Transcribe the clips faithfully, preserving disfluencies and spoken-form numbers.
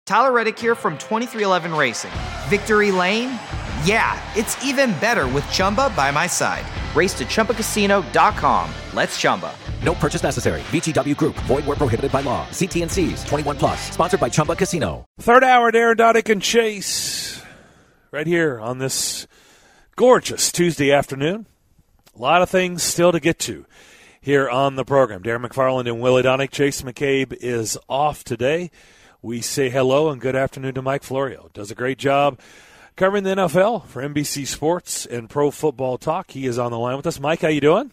Tyler Reddick here from twenty-three eleven Racing. Victory Lane? Yeah, it's even better with Chumba by my side. Race to Chumba Casino dot com. Let's Chumba. No purchase necessary. V G W Group. Void where prohibited by law. See T and C's. twenty-one plus. Sponsored by Chumba Casino. Third hour, Darren Dodick and Chase. Right here on this gorgeous Tuesday afternoon. A lot of things still to get to here on the program. Darren McFarland and Willie Donick. Chase McCabe is off today. We say hello and good afternoon to Mike Florio. Does a great job covering the N F L for N B C Sports and Pro Football Talk. He is on the line with us. Mike, how you doing?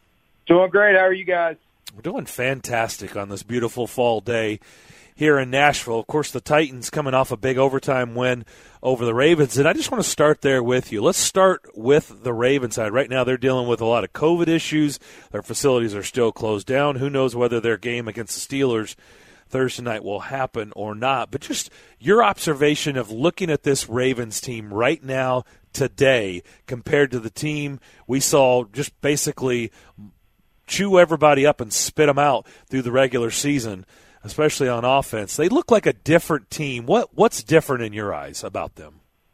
Doing great. How are you guys? We're doing fantastic on this beautiful fall day here in Nashville. Of course, the Titans coming off a big overtime win over the Ravens. And I just want to start there with you. Let's start with the Ravens side. Right now they're dealing with a lot of COVID issues. Their facilities are still closed down. Who knows whether their game against the Steelers Thursday night will happen or not. But just your observation of looking at this Ravens team right now, today, compared to the team we saw just basically chew everybody up and spit them out through the regular season, especially on offense. They look like a different team. What What's different in your eyes about them?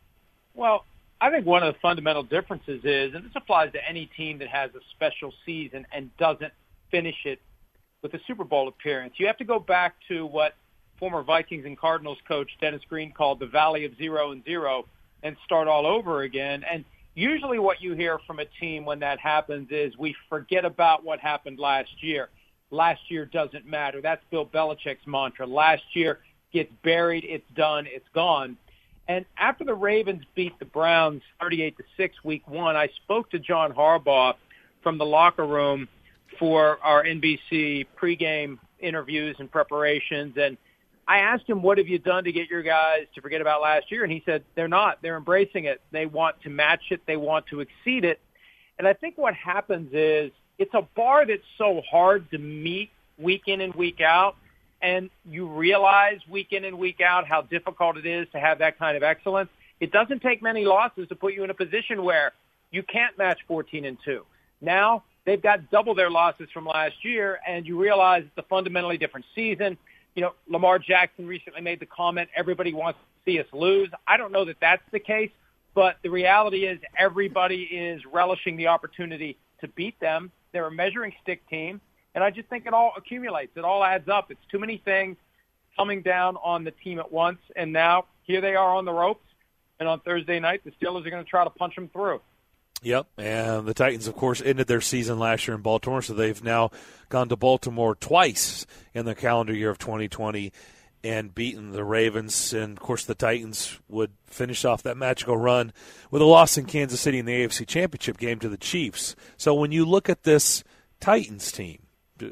Well, I think one of the fundamental differences is, and this applies to any team that has a special season and doesn't finish it with a Super Bowl appearance. You have to go back to what former Vikings and Cardinals coach Dennis Green called the Valley of Zero and Zero and start all over again. And usually what you hear from a team when that happens is we forget about what happened last year. Last year doesn't matter. That's Bill Belichick's mantra. Last year gets buried, it's done, it's gone. And after the Ravens beat the Browns thirty-eight to six week one, I spoke to John Harbaugh from the locker room for our N B C pregame interviews and preparations. And I asked him, what have you done to get your guys to forget about last year? And he said, they're not. They're embracing it. They want to match it. They want to exceed it. And I think what happens is it's a bar that's so hard to meet week in and week out. And you realize week in and week out how difficult it is to have that kind of excellence. It doesn't take many losses to put you in a position where you can't match fourteen and two. Now they've got double their losses from last year, and you realize it's a fundamentally different season. You know, Lamar Jackson recently made the comment, everybody wants to see us lose. I don't know that that's the case, but the reality is everybody is relishing the opportunity to beat them. They're a measuring stick team, and I just think it all accumulates. It all adds up. It's too many things coming down on the team at once, and now here they are on the ropes, and on Thursday night the Steelers are going to try to punch them through. Yep, and the Titans, of course, ended their season last year in Baltimore, so they've now gone to Baltimore twice in the calendar year of twenty twenty and beaten the Ravens. And, of course, the Titans would finish off that magical run with a loss in Kansas City in the A F C Championship game to the Chiefs. So when you look at this Titans team,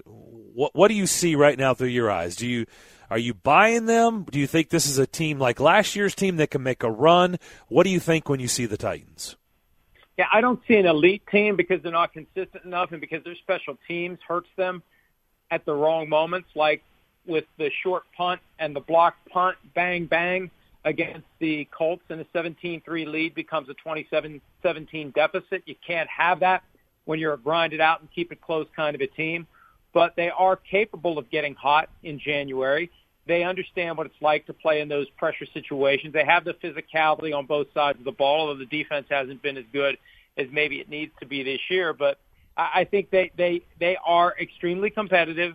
what what do you see right now through your eyes? Do you Are you buying them? Do you think this is a team like last year's team that can make a run? What do you think when you see the Titans? Yeah, I don't see an elite team because they're not consistent enough and because their special teams hurts them at the wrong moments, like with the short punt and the block punt, bang, bang, against the Colts, and a seventeen three lead becomes a twenty-seven seventeen deficit. You can't have that when you're a grind it out and keep it close kind of a team. But they are capable of getting hot in January. They understand what it's like to play in those pressure situations. They have the physicality on both sides of the ball, although the defense hasn't been as good as maybe it needs to be this year. But I think they, they, they are extremely competitive,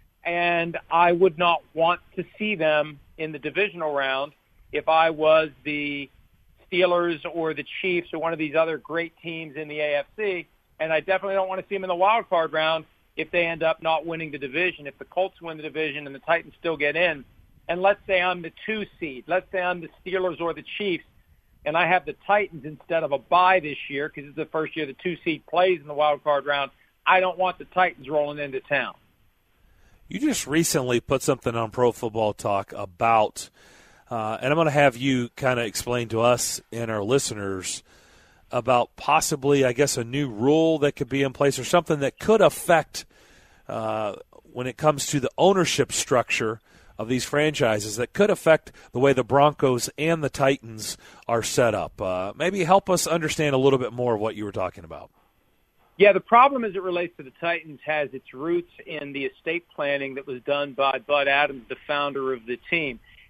and I would not want to see them in the divisional round if I was the Steelers or the Chiefs or one of these other great teams in the A F C. And I definitely don't want to see them in the wild card round if they end up not winning the division. If the Colts win the division and the Titans still get in, and let's say I'm the two seed, let's say I'm the Steelers or the Chiefs, and I have the Titans instead of a bye this year because it's the first year the two seed plays in the wild card round, I don't want the Titans rolling into town. You just recently put something on Pro Football Talk about, uh, and I'm going to have you kind of explain to us and our listeners about possibly, I guess, a new rule that could be in place or something that could affect uh, when it comes to the ownership structure of these franchises that could affect the way the Broncos and the Titans are set up. Uh, maybe help us understand a little bit more of what you were talking about. Yeah, the problem as it relates to the Titans has its roots in the estate planning that was done by Bud Adams, the founder of the team.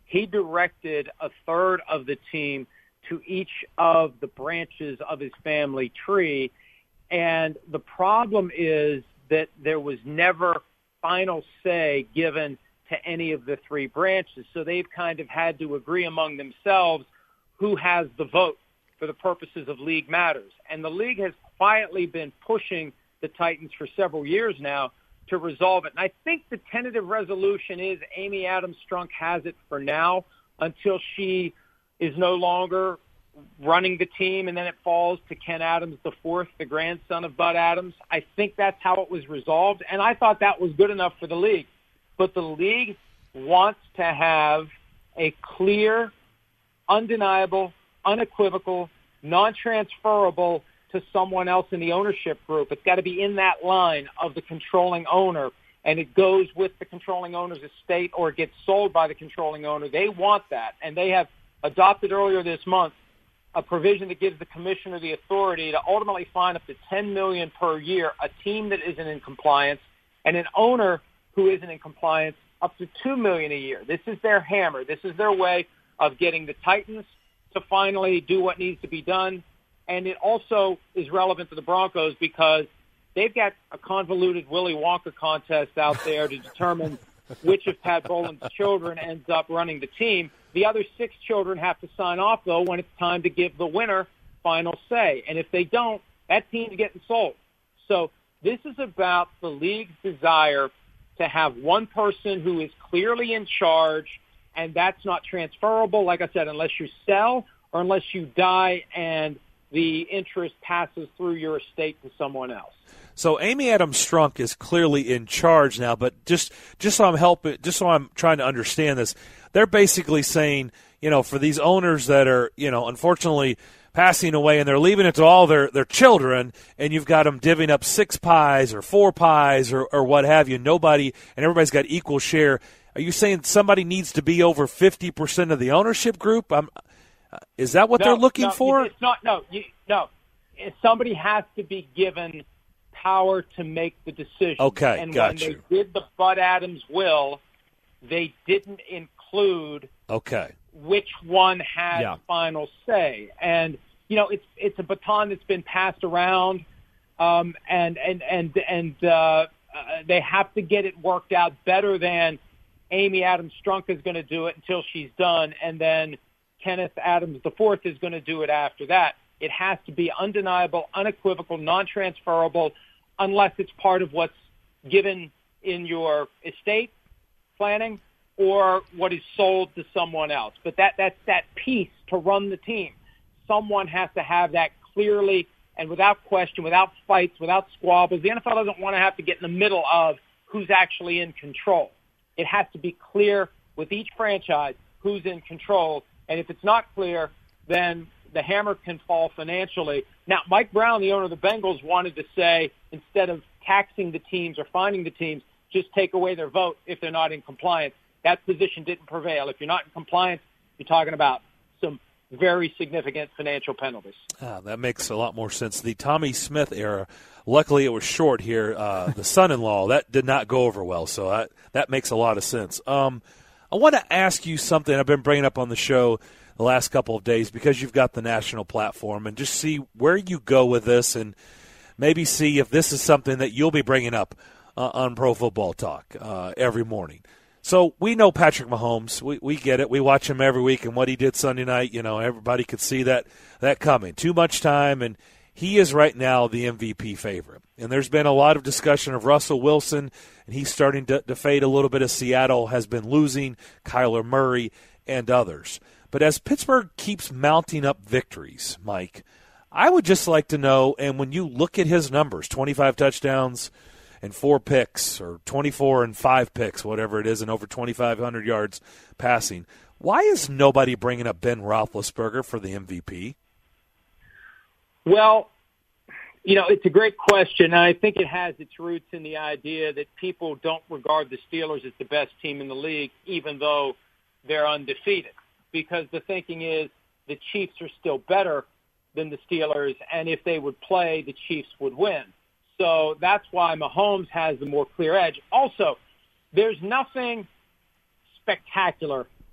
he directed a third of the team to each of the branches of his family tree. And the problem is that there was never final say given to any of the three branches. So they've kind of had to agree among themselves who has the vote for the purposes of league matters. And the league has quietly been pushing the Titans for several years now to resolve it. And I think the tentative resolution is Amy Adams Strunk has it for now until she is no longer running the team, and then it falls to Ken Adams the fourth, the grandson of Bud Adams. I think that's how it was resolved, and I thought that was good enough for the league. But the league wants to have a clear, undeniable, unequivocal, non-transferable to someone else in the ownership group. It's got to be in that line of the controlling owner, and it goes with the controlling owner's estate or it gets sold by the controlling owner. They want that, and they have adopted earlier this month a provision that gives the commissioner the authority to ultimately fine up to ten million dollars per year a team that isn't in compliance, and an owner who isn't in compliance up to two million dollars a year. This is their hammer. This is their way of getting the Titans to finally do what needs to be done. And it also is relevant to the Broncos because they've got a convoluted Willy Wonka contest out there to determine which of Pat Boland's children ends up running the team. The other six children have to sign off, though, when it's time to give the winner final say. And if they don't, that team's getting sold. So this is about the league's desire to have one person who is clearly in charge, and that's not transferable, like I said, unless you sell or unless you die and the interest passes through your estate to someone else. So Amy Adams Strunk is clearly in charge now, but just just so I'm helping, just so I'm trying to understand this, they're basically saying, you know, for these owners that are, you know, unfortunately passing away and they're leaving it to all their, their children, and you've got them divvying up six pies or four pies or, or what have you, nobody, and everybody's got equal share. Are you saying somebody needs to be over fifty percent of the ownership group? I'm, is that what no, they're looking no, for? It's not. No, you, no. Somebody has to be given power to make the decision. Okay, and got when you. they did the Bud Adams will, they didn't include okay which one had yeah. final say. And you know, it's it's a baton that's been passed around, um, and and and and uh, uh, they have to get it worked out better than Amy Adams Strunk is going to do it until she's done, and then Kenneth Adams the fourth is going to do it after that. It has to be undeniable, unequivocal, non-transferable, unless it's part of what's given in your estate planning or what is sold to someone else. But that that's that piece to run the team. Someone has to have that clearly and without question, without fights, without squabbles. The N F L doesn't want to have to get in the middle of who's actually in control. It has to be clear with each franchise who's in control. And if it's not clear, then the hammer can fall financially. Now, Mike Brown, the owner of the Bengals, wanted to say, instead of taxing the teams or fining the teams, just take away their vote if they're not in compliance. That position didn't prevail. If you're not in compliance, you're talking about some very significant financial penalties. Ah, that makes a lot more sense. The Tommy Smith era, luckily it was short here. Uh, the son-in-law, that did not go over well, so that, that makes a lot of sense. Um, I want to ask you something I've been bringing up on the show the last couple of days because you've got the national platform, and just see where you go with this and maybe see if this is something that you'll be bringing up uh, on Pro Football Talk uh, every morning. So we know Patrick Mahomes. We we get it. We watch him every week, and what he did Sunday night, you know, everybody could see that that coming. Too much time, and he is right now the M V P favorite. And there's been a lot of discussion of Russell Wilson, and he's starting to, to fade a little bit as Seattle has been losing, Kyler Murray, and others. But as Pittsburgh keeps mounting up victories, Mike, I would just like to know, and when you look at his numbers, twenty-five touchdowns and four picks, or twenty-four and five picks, whatever it is, and over twenty-five hundred yards passing, why is nobody bringing up Ben Roethlisberger for the M V P? Well, you know, it's a great question, and I think it has its roots in the idea that people don't regard the Steelers as the best team in the league, even though they're undefeated. Because the thinking is the Chiefs are still better than the Steelers, and if they would play, the Chiefs would win. So that's why Mahomes has the more clear edge. Also, there's nothing spectacular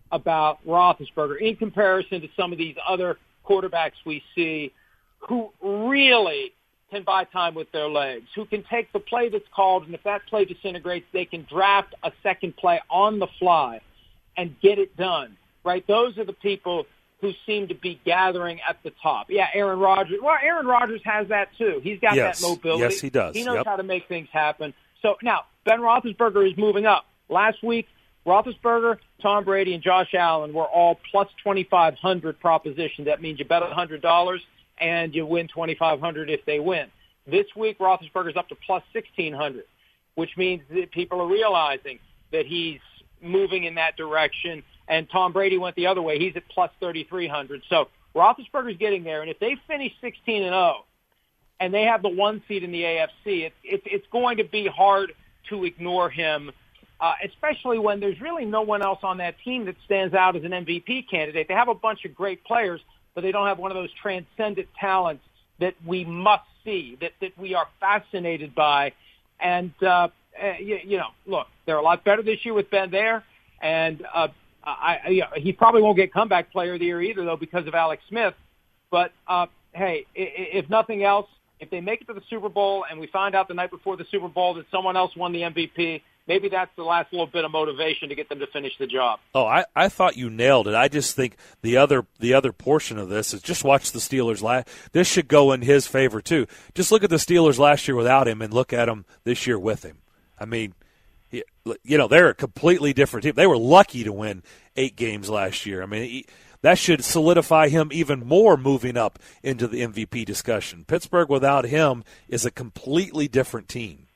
about Roethlisberger in comparison to some of these other quarterbacks we see who really can buy time with their legs, who can take the play that's called, and if that play disintegrates, they can draft a second play on the fly and get it done, right? Those are the people who seem to be gathering at the top. Yeah, Aaron Rodgers. Well, Aaron Rodgers has that too. He's got yes. that mobility. Yes, he does. He knows yep. how to make things happen. So now, Ben Roethlisberger is moving up. Last week, Roethlisberger, Tom Brady, and Josh Allen were all plus twenty-five hundred proposition. That means you bet one hundred dollars and you win twenty-five hundred dollars if they win. This week, Roethlisberger's up to plus sixteen hundred, which means that people are realizing that he's moving in that direction, and Tom Brady went the other way. He's at plus thirty-three hundred. So Roethlisberger's getting there, and if they finish sixteen and oh, and they have the one seed in the A F C, it, it, it's going to be hard to ignore him, uh, especially when there's really no one else on that team that stands out as an M V P candidate. They have a bunch of great players, but they don't have one of those transcendent talents that we must see, that, that we are fascinated by. And, uh, uh, you, you know, look, they're a lot better this year with Ben there, and uh, I, I, you know, he probably won't get comeback player of the year either, though, because of Alex Smith. But, uh, hey, if nothing else, if they make it to the Super Bowl and we find out the night before the Super Bowl that someone else won the M V P, maybe that's the last little bit of motivation to get them to finish the job. Oh, I, I thought you nailed it. I just think the other the other portion of this is just watch the Steelers. Last, this should go in his favor, too. Just look at the Steelers last year without him and look at them this year with him. I mean, you know, they're a completely different team. They were lucky to win eight games last year. I mean, he, that should solidify him even more moving up into the M V P discussion. Pittsburgh without him is a completely different team.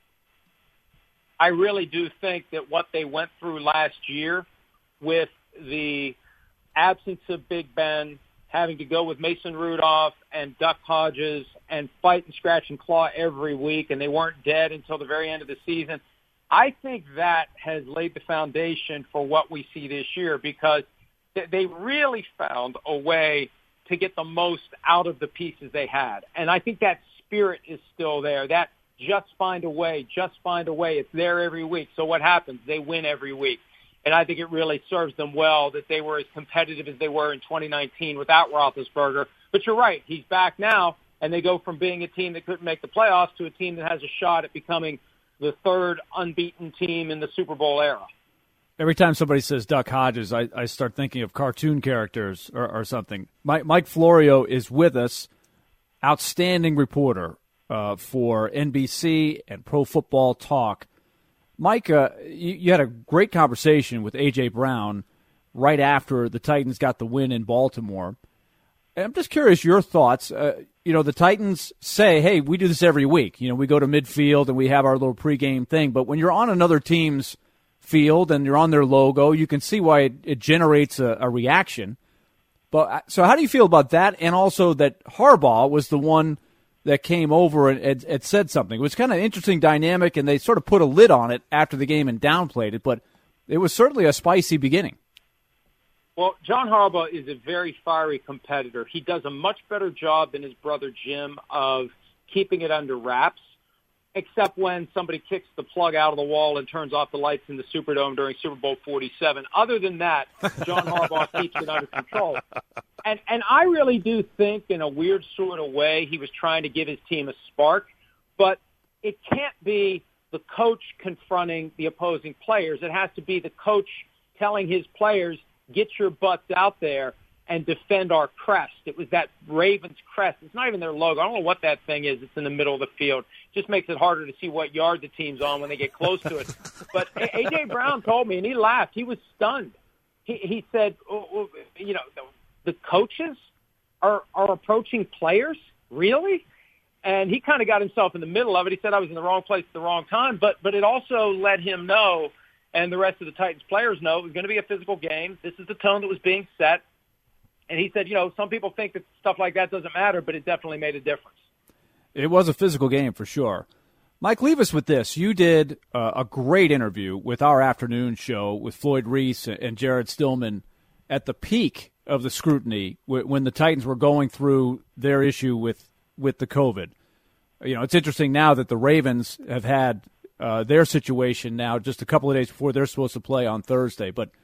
I really do think that what they went through last year with the absence of Big Ben, having to go with Mason Rudolph and Duck Hodges and fight and scratch and claw every week, and they weren't dead until the very end of the season, I think that has laid the foundation for what we see this year, because they really found a way to get the most out of the pieces they had. And I think that spirit is still there. That just find a way, just find a way. It's there every week. So what happens? They win every week. And I think it really serves them well that they were as competitive as they were in twenty nineteen without Roethlisberger. But you're right. He's back now, and they go from being a team that couldn't make the playoffs to a team that has a shot at becoming the third unbeaten team in the Super Bowl era. Every time somebody says Duck Hodges, I, I start thinking of cartoon characters or, or something. Mike, Mike Florio is with us, outstanding reporter uh, for N B C and Pro Football Talk. Mike, uh, you, you had a great conversation with A J. Brown right after the Titans got the win in Baltimore. And I'm just curious your thoughts. Uh, you know, the Titans say, hey, we do this every week. You know, we go to midfield and we have our little pregame thing. But when you're on another team's field and you're on their logo, you can see why it, it generates a, a reaction. But so how do you feel about that? And also that Harbaugh was the one that came over and, and, and said something. It was kind of an interesting dynamic, and they sort of put a lid on it after the game and downplayed it. But it was certainly a spicy beginning. Well, John Harbaugh is a very fiery competitor. He does a much better job than his brother Jim of keeping it under wraps, except when somebody kicks the plug out of the wall and turns off the lights in the Superdome during Super Bowl forty-seven. Other than that, John Harbaugh keeps it under control. And and I really do think, in a weird sort of way, he was trying to give his team a spark, but it can't be the coach confronting the opposing players. It has to be the coach telling his players, get your butts out there and defend our crest. It was that Ravens crest. It's not even their logo. I don't know what that thing is. It's in the middle of the field. It just makes it harder to see what yard the team's on when they get close to it. But A J. Brown told me, and he laughed. He was stunned. He, he said, oh, oh, you know, the, the coaches are, are approaching players? Really? And he kind of got himself in the middle of it. He said, I was in the wrong place at the wrong time. But, but it also let him know, and the rest of the Titans players know, it was going to be a physical game. This is the tone that was being set. And he said, you know, some people think that stuff like that doesn't matter, but it definitely made a difference. It was a physical game for sure. Mike, leave us with this. You did uh, a great interview with our afternoon show with Floyd Reese and Jared Stillman at the peak of the scrutiny when the Titans were going through their issue with, with the COVID. You know, it's interesting now that the Ravens have had uh, their situation now just a couple of days before they're supposed to play on Thursday. But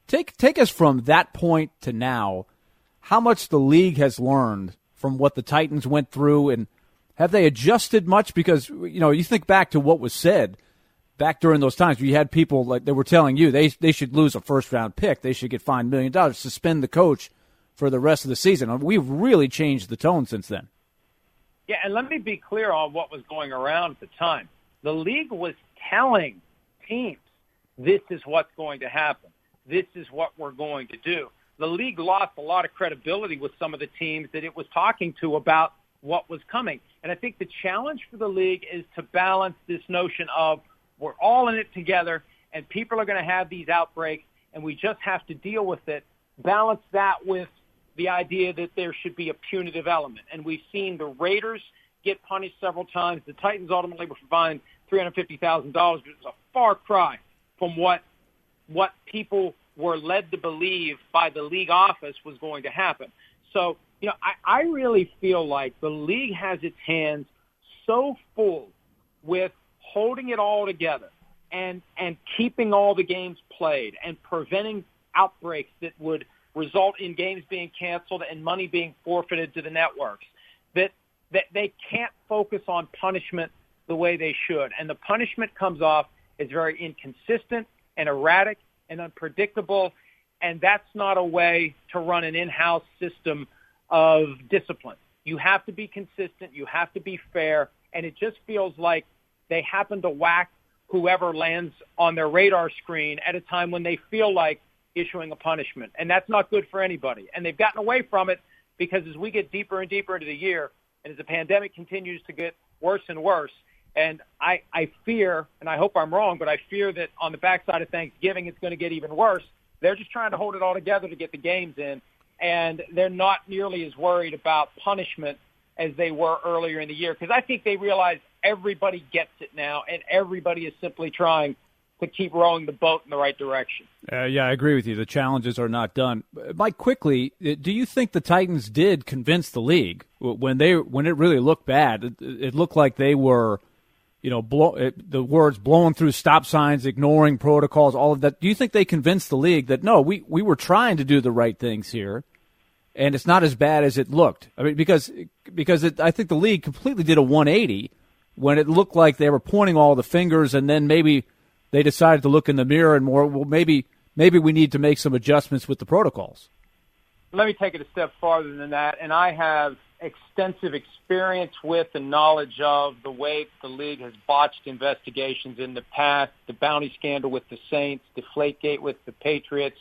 take take us from that point to now, how much the league has learned from what the Titans went through, and have they adjusted much? Because, you know, you think back to what was said back during those times where you had people like they were telling you they they should lose a first-round pick, they should get fined a million dollars, suspend the coach for the rest of the season. We've really changed the tone since then. Yeah, and let me be clear on what was going around at the time. The league was telling teams, this is what's going to happen. This is what we're going to do. The league lost a lot of credibility with some of the teams that it was talking to about what was coming. And I think the challenge for the league is to balance this notion of we're all in it together and people are going to have these outbreaks and we just have to deal with it. Balance that with the idea that there should be a punitive element. And we've seen the Raiders get punished several times. The Titans ultimately were fined three hundred fifty thousand dollars, but it was a far cry from what what people were led to believe by the league office was going to happen. So, you know, I, I really feel like the league has its hands so full with holding it all together and, and keeping all the games played and preventing outbreaks that would result in games being canceled and money being forfeited to the networks, that, that they can't focus on punishment the way they should. And the punishment comes off as very inconsistent and erratic and unpredictable, and that's not a way to run an in-house system of discipline. You have to be consistent, you have to be fair, and it just feels like they happen to whack whoever lands on their radar screen at a time when they feel like issuing a punishment, and that's not good for anybody. And they've gotten away from it because as we get deeper and deeper into the year, and as the pandemic continues to get worse and worse, and I, I fear, and I hope I'm wrong, but I fear that on the backside of Thanksgiving it's going to get even worse. They're just trying to hold it all together to get the games in, and they're not nearly as worried about punishment as they were earlier in the year, because I think they realize everybody gets it now, and everybody is simply trying to keep rowing the boat in the right direction. Uh, yeah, I agree with you. The challenges are not done. Mike, quickly, do you think the Titans did convince the league when they when it really looked bad? It, it looked like they were, you know, blow, it, the words blowing through stop signs, ignoring protocols, all of that. Do you think they convinced the league that, no, we, we were trying to do the right things here, and it's not as bad as it looked? I mean, because because it, I think the league completely did a one eighty when it looked like they were pointing all the fingers, and then maybe they decided to look in the mirror and more, well, maybe maybe we need to make some adjustments with the protocols. Let me take it a step farther than that, and I have extensive experience with and knowledge of the way the league has botched investigations in the past, the bounty scandal with the Saints, Deflategate with the Patriots.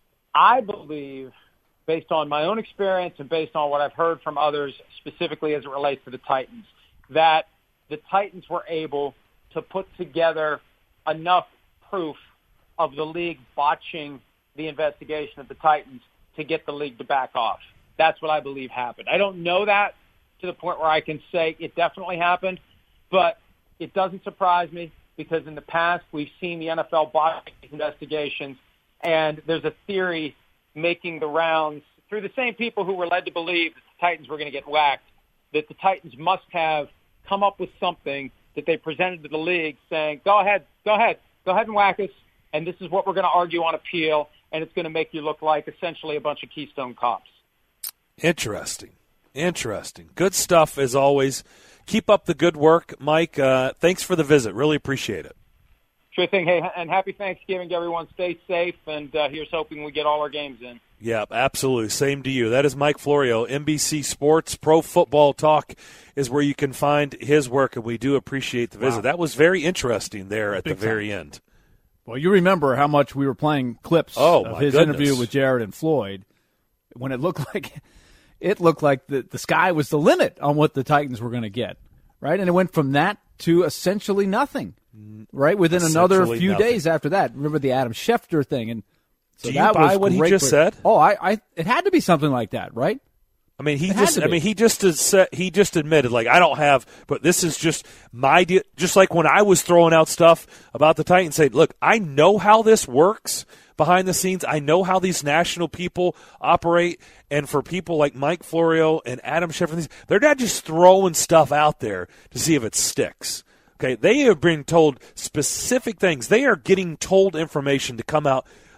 I believe, based on my own experience and based on what I've heard from others, specifically as it relates to the Titans, that the Titans were able to put together enough proof of the league botching the investigation of the Titans to get the league to back off. That's what I believe happened. I don't know that to the point where I can say it definitely happened, but it doesn't surprise me because in the past we've seen the N F L botch investigations, and there's a theory making the rounds through the same people who were led to believe that the Titans were going to get whacked, that the Titans must have come up with something that they presented to the league saying, go ahead, go ahead, go ahead and whack us, and this is what we're going to argue on appeal, and it's going to make you look like essentially a bunch of Keystone Cops. Interesting. Interesting. Good stuff as always. Keep up the good work, Mike. Uh, thanks for the visit. Really appreciate it. Sure thing. Hey, and happy Thanksgiving to everyone. Stay safe, and uh, here's hoping we get all our games in. Yeah, absolutely. Same to you. That is Mike Florio, N B C Sports. Pro Football Talk is where you can find his work, and we do appreciate the visit. Wow. That was very interesting there at Big the very time. end. Well, you remember how much we were playing clips oh, of his goodness. interview with Jared and Floyd when it looked like it looked like the, the sky was the limit on what the Titans were going to get, right? And it went from that to essentially nothing, right? Within another few nothing. days after that. Remember the Adam Schefter thing, and so Do you that buy was what he great just for, said? Oh, I, I, it had to be something like that, right? I mean, he it just, I mean, he just he just admitted, like, I don't have, but this is just my deal. Just like when I was throwing out stuff about the Titans, saying, look, I know how this works behind the scenes. I know how these national people operate, and for people like Mike Florio and Adam Schefter, they're not just throwing stuff out there to see if it sticks. Okay, they have been told specific things. They are getting told information to come out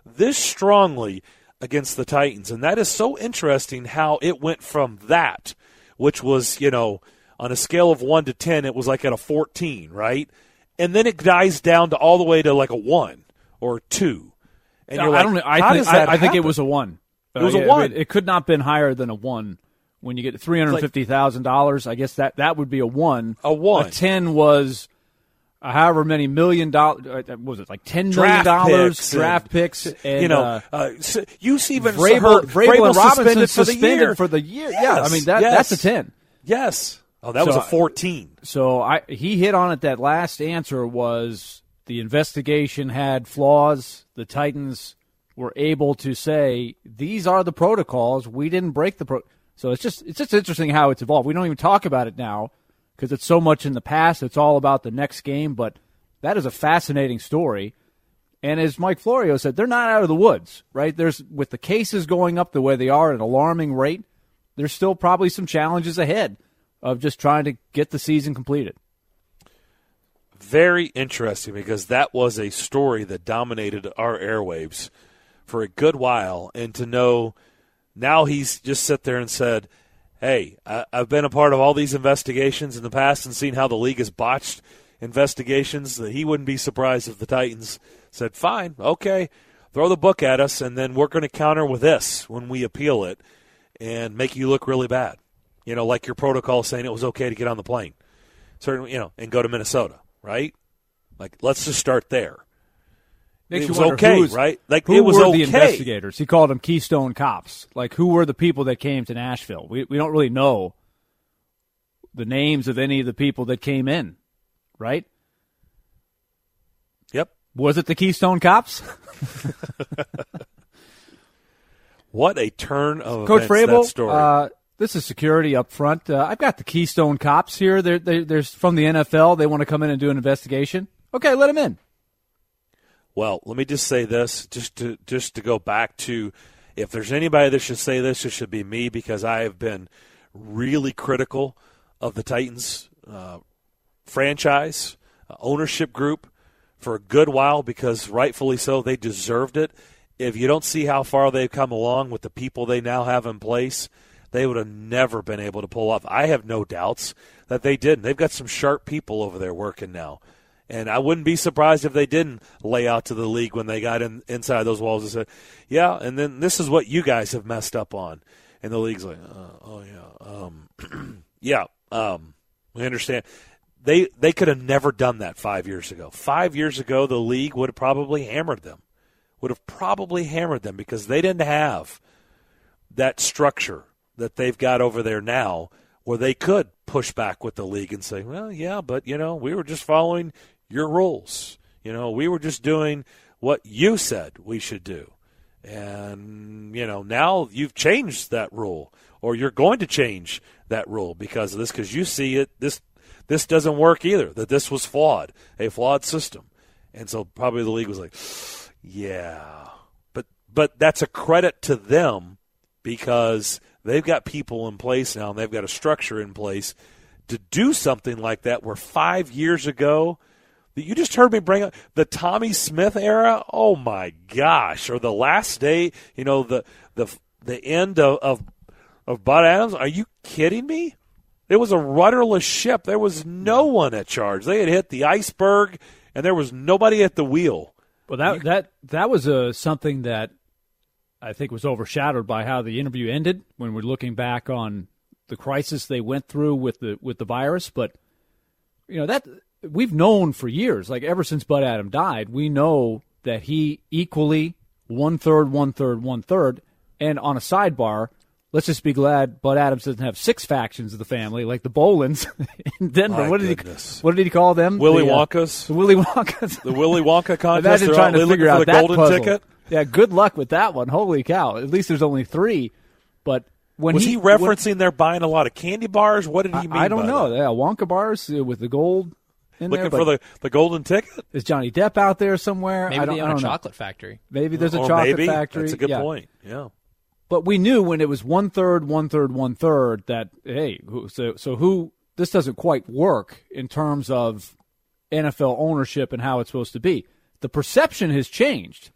this strongly against the Titans. And that is so interesting how it went from that, which was, you know, on a scale of one to ten, it was like at a fourteen, right? And then it dies down to all the way to like a one or a two. And no, you're like, I don't. I how think, does that I, I think it happen? was a one. It was uh, a yeah, one. It, it could not have been higher than a one. When you get three hundred fifty thousand dollars, I guess that, that would be a one. A one. A ten was uh, however many million dollars. Uh, what was it like ten Draft million dollars picks draft and, picks? And, you know, uh, uh, you see even Vrabel, heard Vrabel, Vrabel and Robinson suspended for the suspended year. for the year. Yes, Yeah, I mean that yes. that's a ten. Yes. Oh, that So, was a fourteen. So I he hit on it. That last answer was the investigation had flaws. The Titans were able to say these are the protocols. We didn't break the pro. So it's just it's just interesting how it's evolved. We don't even talk about it now because it's so much in the past. It's all about the next game. But that is a fascinating story. And as Mike Florio said, they're not out of the woods, right? There's with the cases going up the way they are at an alarming rate, there's still probably some challenges ahead of just trying to get the season completed. Very interesting because that was a story that dominated our airwaves for a good while. And to know now he's just sat there and said, hey, I, I've been a part of all these investigations in the past and seen how the league has botched investigations, that he wouldn't be surprised if the Titans said, fine, okay, throw the book at us, and then we're going to counter with this when we appeal it and make you look really bad. You know, like your protocol saying it was okay to get on the plane, certainly, you know, and go to Minnesota, right? Like, let's just start there. Makes it you was wonder okay, who's- right? Like Who it was were okay. the investigators? He called them Keystone Cops. Like, who were the people that came to Nashville? We we don't really know the names of any of the people that came in, right? Yep. Was it the Keystone Cops? What a turn of Coach events, Vrabel, that story. uh, this is security up front. Uh, I've got the Keystone Cops here. They're, they're, they're from the N F L. They want to come in and do an investigation. Okay, let them in. Well, let me just say this, just to just to go back to, if there's anybody that should say this, it should be me, because I have been really critical of the Titans uh, franchise, uh, ownership group for a good while, because rightfully so, they deserved it. If you don't see how far they've come along with the people they now have in place, they would have never been able to pull off. I have no doubts that they didn't. They've got some sharp people over there working now. And I wouldn't be surprised if they didn't lay out to the league when they got in, inside those walls and said, yeah, and then this is what you guys have messed up on. And the league's like, uh, oh, yeah, um, yeah, um, we understand. They they could have never done that five years ago. Five years ago, the league would have probably hammered them, would have probably hammered them because they didn't have that structure that they've got over there now where they could push back with the league and say, well, yeah, but, you know, we were just following your rules. You know, we were just doing what you said we should do. And, you know, now you've changed that rule, or you're going to change that rule because of this, because you see it, this this doesn't work either, that this was flawed, a flawed system. And so probably the league was like, yeah. But but that's a credit to them because they've got people in place now and they've got a structure in place to do something like that, where five years ago, you just heard me bring up the Tommy Smith era. Oh my gosh! Or the last day, you know, the the the end of of, of Bud Adams. Are you kidding me? It was a rudderless ship. There was no one at charge. They had hit the iceberg, and there was nobody at the wheel. Well, that that that was uh, something that I think was overshadowed by how the interview ended. When we're looking back on the crisis they went through with the with the virus, but you know that. We've known for years, like ever since Bud Adams died, we know that he equally one-third, one-third, one-third. And on a sidebar, let's just be glad Bud Adams doesn't have six factions of the family like the Bolins in Denver. My what did goodness. he What did he call them? Willy the, uh, Wonkas. The Willy Wonkas. The Willy Wonka contest. Imagine They're trying all, to figure for out the that golden puzzle. ticket. Yeah, good luck with that one. Holy cow. At least there's only three. But when Was he, he referencing when, they're buying a lot of candy bars? What did he mean I, I don't by know. that? Yeah, Wonka bars uh, with the gold. In Looking there, for the, the golden ticket? Is Johnny Depp out there somewhere? Maybe I don't, they I own don't a know. chocolate factory. Maybe there's a or chocolate maybe. factory. That's a good yeah. point. Yeah. But we knew when it was one third, one third, one third that hey, who, so so who this doesn't quite work in terms of N F L ownership and how it's supposed to be. The perception has changed,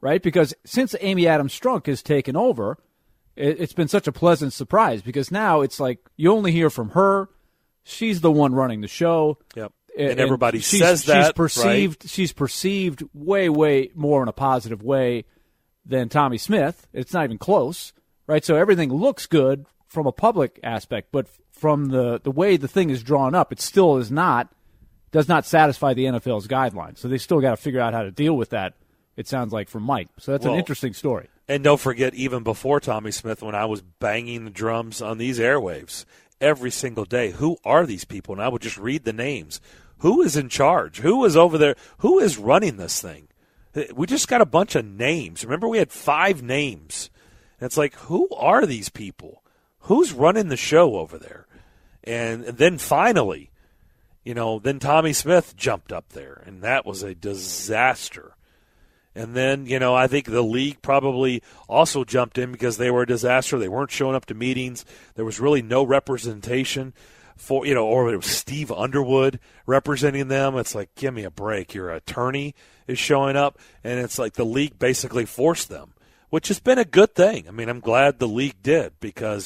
right? Because since Amy Adams Strunk has taken over, it, it's been such a pleasant surprise because now it's like you only hear from her. She's the one running the show. Yep. And, and everybody she's, says that. She's perceived, right? she's perceived way, way more in a positive way than Tommy Smith. It's not even close, right? So everything looks good from a public aspect, but from the, the way the thing is drawn up, it still is not, does not satisfy the N F L's guidelines. So they still got to figure out how to deal with that, it sounds like, from Mike. So that's well, an interesting story. And don't forget, even before Tommy Smith, when I was banging the drums on these airwaves every single day, who are these people? And I would just read the names. Who is in charge? Who is over there? Who is running this thing? We just got a bunch of names. Remember, we had five names. And it's like, who are these people? Who's running the show over there? And then finally, you know, then Tommy Smith jumped up there, and that was a disaster. And then, you know, I think the league probably also jumped in because they were a disaster. They weren't showing up to meetings. There was really no representation for, you know, or it was Steve Underwood representing them. It's like, give me a break. Your attorney is showing up, and it's like the league basically forced them, which has been a good thing. I mean, I'm glad the league did because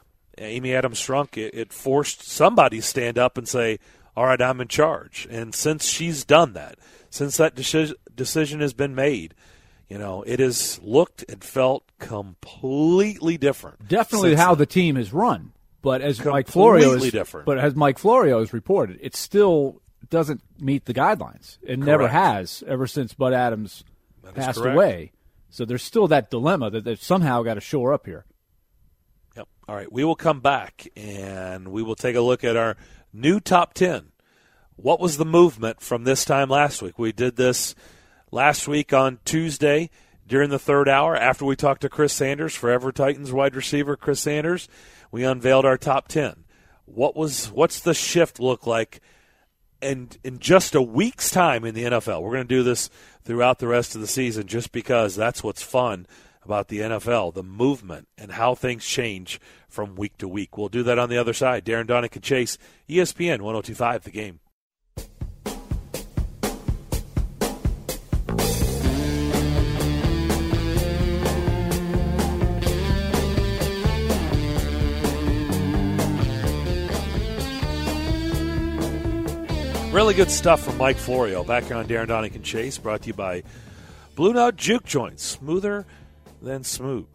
Amy Adams Strunk, it, it forced somebody to stand up and say, all right, I'm in charge. And since she's done that, since that deci- decision has been made, you know, it has looked and felt completely different. Definitely how then. the team is run. But as Completely Mike Florio is, different. But as Mike Florio has reported, it still doesn't meet the guidelines. It Correct. never has ever since Bud Adams That is passed correct. away. So there's still that dilemma that they've somehow got to shore up here. Yep. All right, we will come back, and we will take a look at our new top ten. What was the movement from this time last week? We did this last week on Tuesday during the third hour after we talked to Chris Sanders, Forever Titans wide receiver Chris Sanders. We unveiled our top ten. What was what's the shift look like? And in just a week's time in the N F L, we're going to do this throughout the rest of the season just because that's what's fun about the N F L, the movement and how things change from week to week. We'll do that on the other side. Darren Donick and Chase, E S P N one oh two point five, The Game. Really good stuff from Mike Florio. Back here on Darren Donick and Chase, brought to you by Blue Note Juke Joints. Smoother than smooth.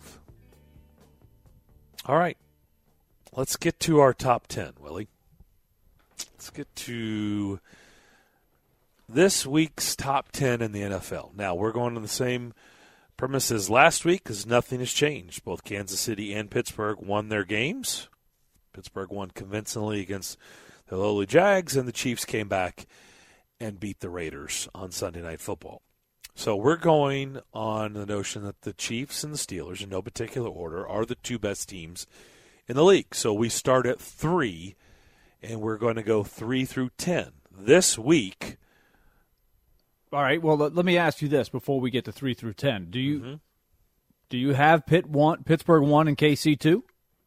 All right. Let's get to our top ten, Willie. Let's get to this week's top ten in the N F L. Now, we're going on the same premise as last week because nothing has changed. Both Kansas City and Pittsburgh won their games. Pittsburgh won convincingly against the lowly Jags, and the Chiefs came back and beat the Raiders on Sunday Night Football. So we're going on the notion that the Chiefs and the Steelers, in no particular order, are the two best teams in the league. So we start at three, and we're going to go three through ten. This week. All right, well, let, let me ask you this before we get to three through ten. Do you Mm-hmm. do you have Pitt one, Pittsburgh one and K C two?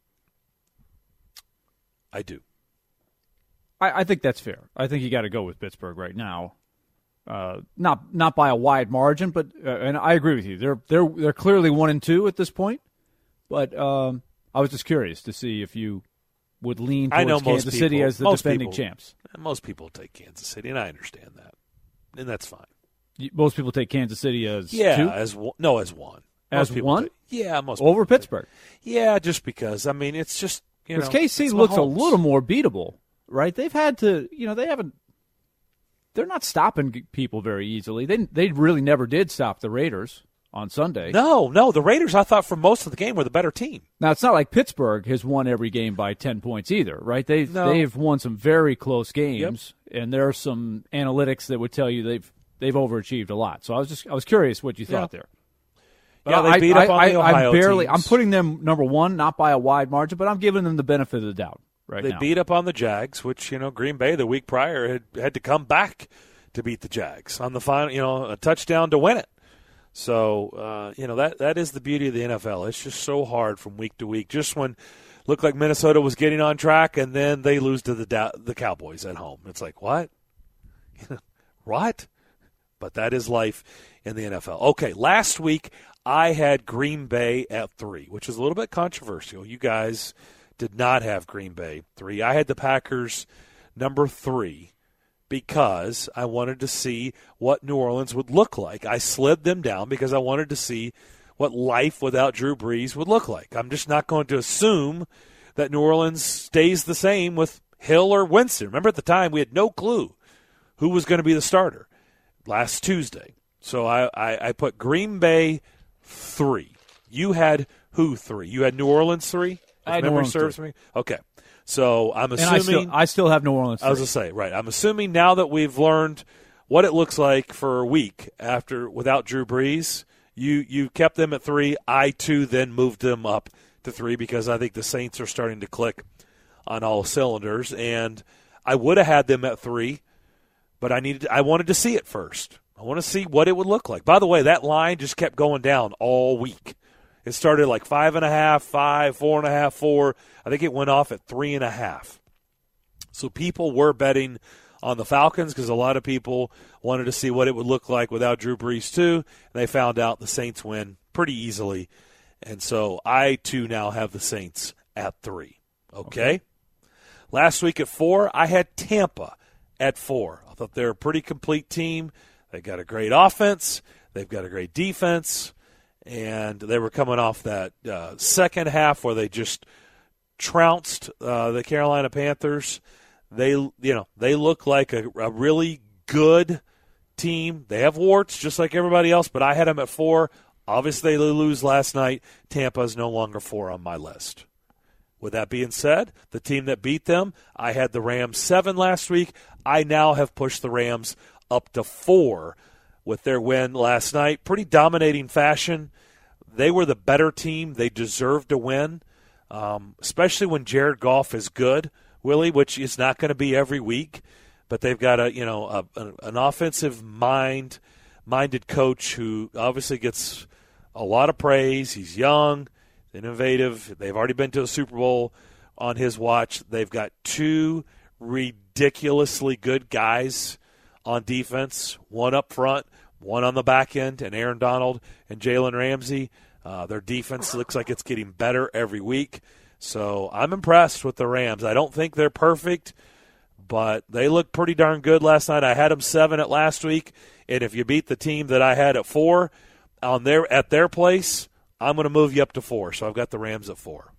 I do. I, I think that's fair. I think you got to go with Pittsburgh right now. Uh, not not by a wide margin, but uh, and I agree with you. They're they're they're clearly one and two at this point. But um, I was just curious to see if you would lean towards I know most Kansas people, City as the most defending people, champs. Most people take Kansas City, and I understand that, and that's fine. You, most people take Kansas City as Yeah, two? as one, no, as one. As Most people one? take- yeah, most over people take- Pittsburgh. Yeah, just because. I mean, it's just you know, Because K C it's looks a Mahomes. little more beatable, right? They've had to, you know, they haven't. They're not stopping g- people very easily. They they really never did stop the Raiders on Sunday. No, no, the Raiders, I thought, for most of the game were the better team. Now it's not like Pittsburgh has won every game by ten points either, right? They've No. they've won some very close games, and there are some analytics that would tell you they've they've overachieved a lot. So I was just I was curious what you thought Yeah. there. Yeah, they I- beat I, up on I, the Ohio I'm barely. teams. I'm putting them number one, not by a wide margin, but I'm giving them the benefit of the doubt right They now. beat up on the Jags, which, you know, Green Bay the week prior had had to come back to beat the Jags on the final, you know, a touchdown to win it. So, uh, you know, that that is the beauty of the N F L. It's just so hard from week to week. Just when looked like Minnesota was getting on track, and then they lose to the da- the Cowboys at home. It's like, what? What? but that is life in the N F L. Okay, last week I had Green Bay at three, which is a little bit controversial. You guys did not have Green Bay three. I had the Packers number three because I wanted to see what New Orleans would look like. I slid them down because I wanted to see what life without Drew Brees would look like. I'm just not going to assume that New Orleans stays the same with Hill or Winston. Remember at the time we had no clue who was going to be the starter last Tuesday. So I, I, I put Green Bay three. You had who three? You had New Orleans three? I had memory New Orleans serves three. me? Okay. So I'm And assuming I still, I still have New Orleans three. I was going to say, right. I'm assuming now that we've learned what it looks like for a week after without Drew Brees, you you kept them at three. I, too, then moved them up to three because I think the Saints are starting to click on all cylinders. And I would have had them at three, but I needed I wanted to see it first. I want to see what it would look like. By the way, that line just kept going down all week. It started like five and a half, five, four and a half, four. I think it went off at three and a half. So people were betting on the Falcons because a lot of people wanted to see what it would look like without Drew Brees too. And they found out the Saints win pretty easily. And so I, too, now have the Saints at three. Okay? okay. Last week at four, I had Tampa at four. I thought they're a pretty complete team. They got a great offense. They've got a great defense. And they were coming off that uh, second half where they just trounced uh, the Carolina Panthers. They, you know, they look like a, a really good team. They have warts just like everybody else, but I had them at four. Obviously, they lose last night. Tampa is no longer four on my list. With that being said, the team that beat them, I had the Rams seven last week. I now have pushed the Rams up to four with their win last night. Pretty dominating fashion. They were the better team. They deserved to win, um, especially when Jared Goff is good, Willie, which is not going to be every week. But they've got a you know a, a, an offensive mind minded coach who obviously gets a lot of praise. He's young, innovative. They've already been to a Super Bowl on his watch. They've got two ridiculously good guys on defense, one up front, one on the back end, and Aaron Donald and Jalen Ramsey. Uh, their defense looks like it's getting better every week. So I'm impressed with the Rams. I don't think they're perfect, but they look pretty darn good last night. I had them seven at last week, and if you beat the team that I had at four on their at their place, I'm going to move you up to four. So I've got the Rams at four.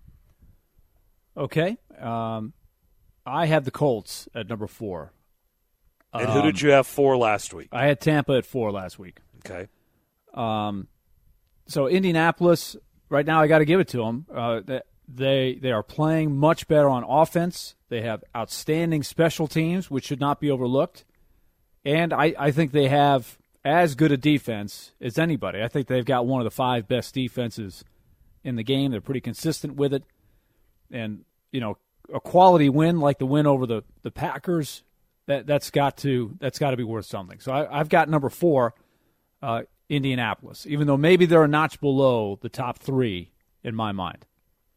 Okay. Um, I have the Colts at number four. And who did you have four last week? I had Tampa at four last week. Okay. Um, so Indianapolis, right now I got to give it to them. Uh, they they are playing much better on offense. They have outstanding special teams, which should not be overlooked. And I, I think they have as good a defense as anybody. I think they've got one of the five best defenses in the game. They're pretty consistent with it. And, you know, a quality win like the win over the, the Packers, that, that's got to that's got to be worth something. So I, I've got number four, uh, Indianapolis, even though maybe they're a notch below the top three in my mind.